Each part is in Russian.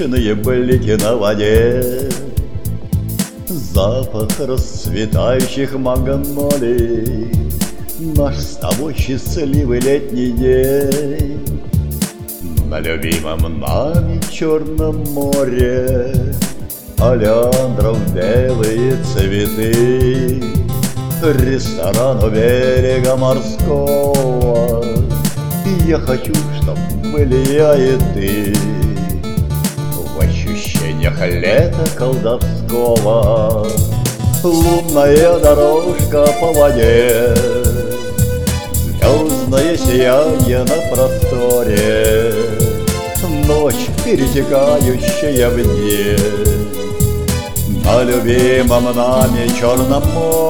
Солнечные блики на воде, запах расцветающих магнолий, наш с тобой счастливый летний день. На любимом нами Черном море олеандров белые цветы, ресторан у берега морского. Я хочу, чтоб были я и ты в ощущениях лета колдовского. Лунная дорожка по воде, звездное сияние на просторе, ночь, перетекающая в день. На любимом нами Черном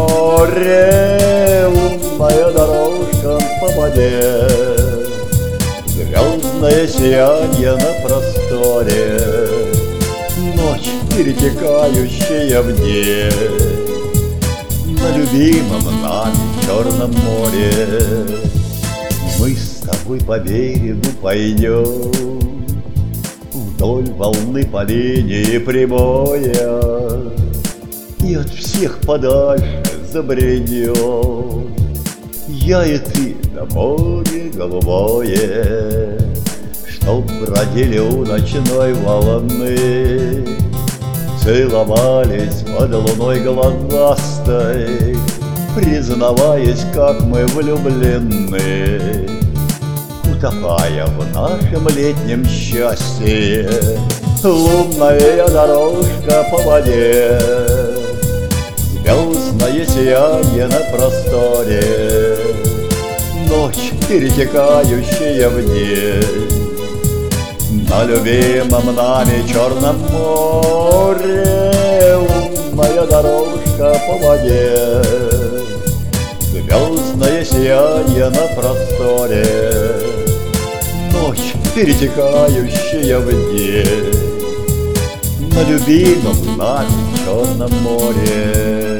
море лунная дорожка по воде, звездное сияние на просторе, ночь, перетекающая в день. На любимом нами Черном море мы с тобой по берегу пойдем, вдоль волны по линии прямая, и от всех подальше забредем. Я и ты на море голубое, чтоб бродили у ночной волны, целовались под луной глазастой, признаваясь, как мы влюблены, утопая в нашем летнем счастье. Лунная дорожка по воде, звездное сияние на просторе, ночь, перетекающая в день. На любимом нами Черном море лунная дорожка по воде, звездное сияние на просторе, ночь, перетекающая в день. На любимом нами Черном море.